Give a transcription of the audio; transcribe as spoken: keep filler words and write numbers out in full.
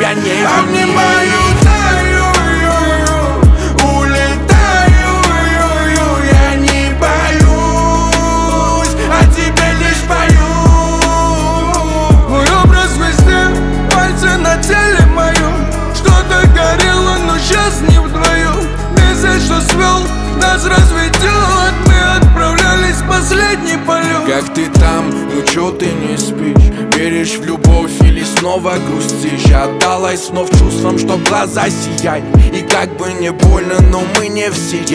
я не винил. Обнимаю, таю, улетаю, я не боюсь, а тебе лишь пою. Мой образ везде, пальцы на теле моем. Что-то горело, но сейчас не вдвоем. Месяц, что свел, нас разведет. Мы отправлялись в последний полет. Как ты там, ну чё ты не спишь? Веришь в любовь или снова грустишь? Отдалась снов чувствам, что глаза сияют. И как бы не больно, но мы не все.